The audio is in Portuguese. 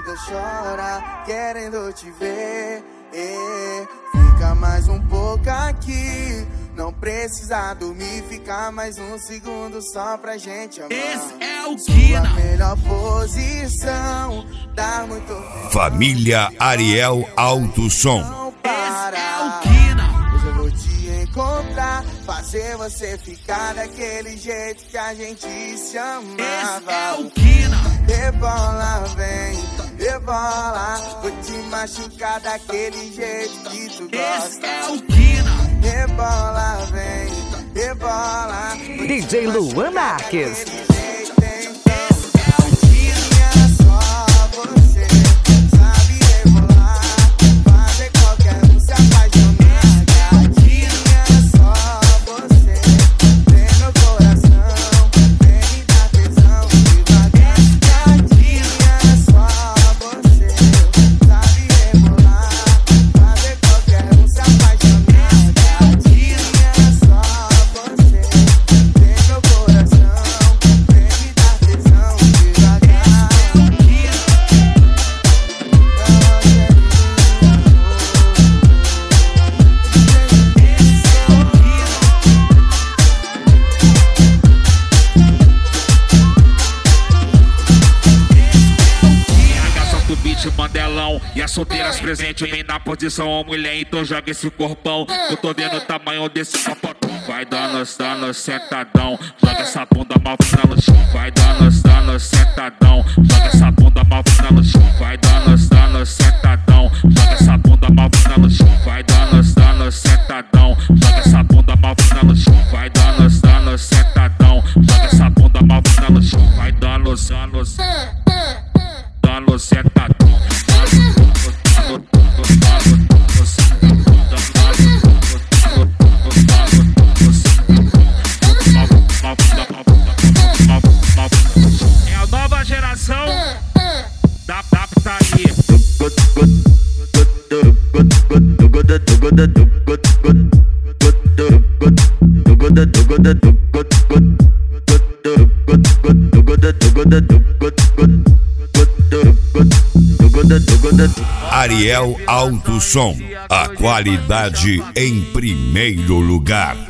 vida chora, querendo te ver. Fica mais um pouco aqui. Não precisa dormir, ficar mais um segundo só pra gente amar. Esse é o Kina. Sua melhor posição, dá muito. Família Ariel Alto Som. Esse é o Kina. Hoje eu vou te encontrar, fazer você ficar daquele jeito que a gente se amava. Esse é o Kina. Rebola, vem, rebola, vou te machucar daquele jeito que tu gosta. Esse é o Kina. Rebola, vem, rebola. DJ Luan Marques. Mandelão e as solteiras presentes vem na posição, ó mulher, então joga esse corpão. Eu tô vendo o tamanho desse sapatão. Vai dando, sentadão, joga essa bunda mal fina no chão. Vai dando, sentadão, joga essa bunda mal fina no chão. Vai dando, sentadão, joga essa bunda mal fina no chão. Vai dando, sentadão, joga essa bunda mal fina no chão. Vai dando, sentadão, joga essa bunda mal fina no chão. Vai dando, sentadão. É a nova geração da putaria. Ariel Alto Som, a qualidade em primeiro lugar.